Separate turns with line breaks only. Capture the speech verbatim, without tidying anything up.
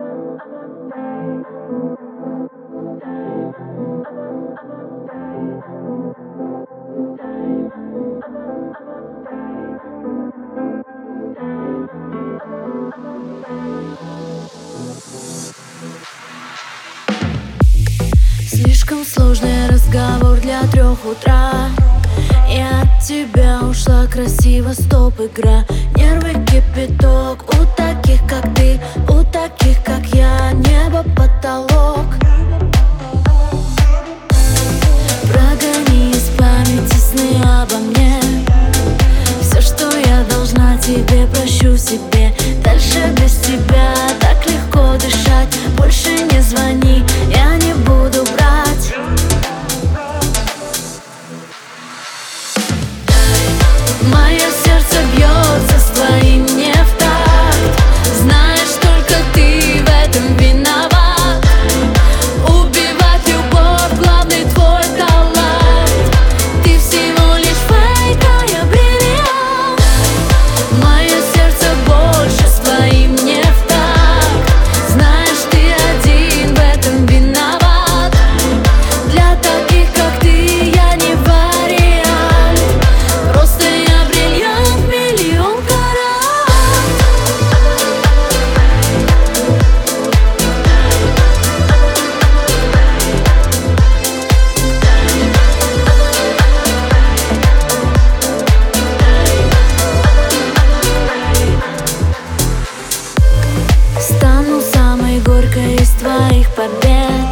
Слишком сложный разговор для трех утра. Я от тебя ушла, красиво, стоп, игра. Нервы кипяток, у таких как ты, у таких как я, небо потолок. Прогони из памяти сны обо мне. Все, что я должна тебе, прощу себе. Дальше без тебя так легко дышать. Больше не звони, я не буду брать. Мое сердце бьется с твоим не в такт. Знаешь, только ты в этом виноват. Убивать любовь — главный твой талант. Ты всего лишь фейк, а я бриллиант. Мое сердце больше с твоим не в такт. Знаешь, ты один в этом виноват. Для таких, как ты, я не вариант. Просто я бриллиант, миллион карат. Стану самой горькой из твоих побед.